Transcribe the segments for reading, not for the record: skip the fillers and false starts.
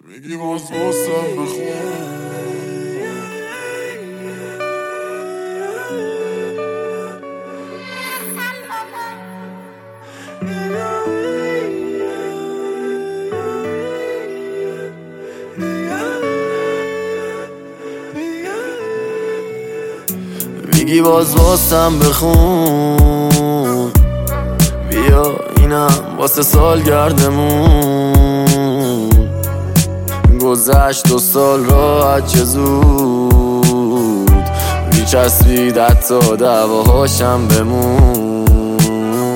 میگی باز واسم بخون. میگی باز واسم بخون، بیا اینم واسه سالگردمون. گذشت 2 سال راحت چه زود، میچسبید حتی دعواهاشم بمون.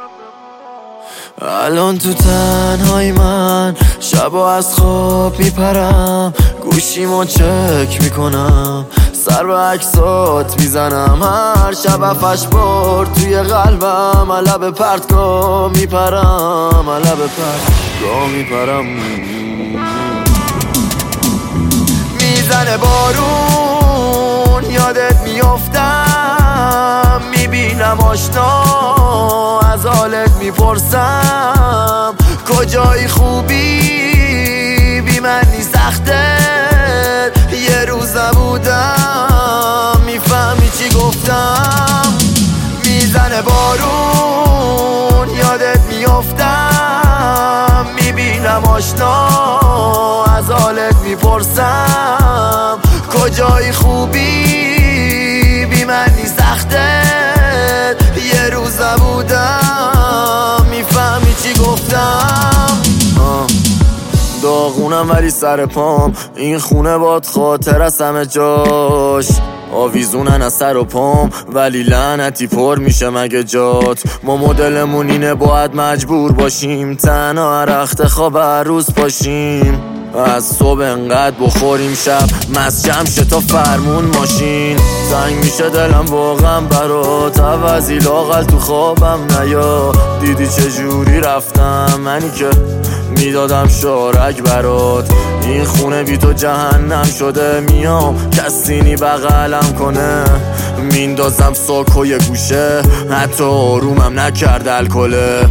الان تو تنهایی من شبا از خواب میپرم، گوشیمو چک میکنم، سر به عکسات میزنم. هر شب 7-8 بار توی قلبم لب پرتگاه میپرم، لب پرتگاه میپرم. میزنه بارون یادت میافتم، میبینم آشنا از حالت میپرسم. کجایی خوبی بی من نیست سخته، یه روز نبودم میفهمی چی گفتم. میزنه بارون یادت میافتم، میبینم آشنا از حالت میپرسم. کجایی خوبی بی من نیست سخته، یه روز نبودم میفهمی چی گفتم. داغونم ولی سر پام، این خونه باد خاطر از همه جاش. آویزونن از سر و پام ولی لعنتی پر میشه مگه جات. ما مدلمون اینه باید مجبور باشیم تنها هر وقت خواب هر روز پاشیم. از صبح انقدر بخوریم شب مست جمشه تا فرمون ماشین. زنگ میشه دلم واقعا برات، عوضی لاغل تو خوابم نیا. دیدی چجوری رفتم منی که میدادم شارک برات. این خونه بی تو جهنم شده، میام کسینی بغلم کنه. میندازم ساکو یه گوشه، حتی آرومم نکرد الکله.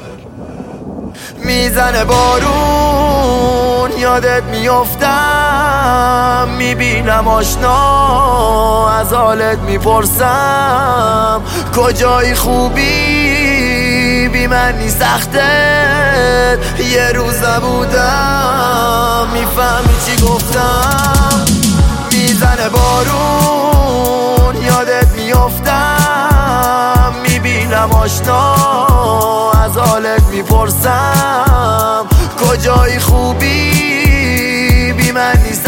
میزنه بارون یادت میافتم، میبینم آشنا از حالت میپرسم. کجایی خوبی بی من نیست سخته، یه روز نبودم میفهمی چی گفتم. میزنه بارون یادت میافتم، میبینم آشنا از حالت میپرسم. کجایی خوبی بی من نیست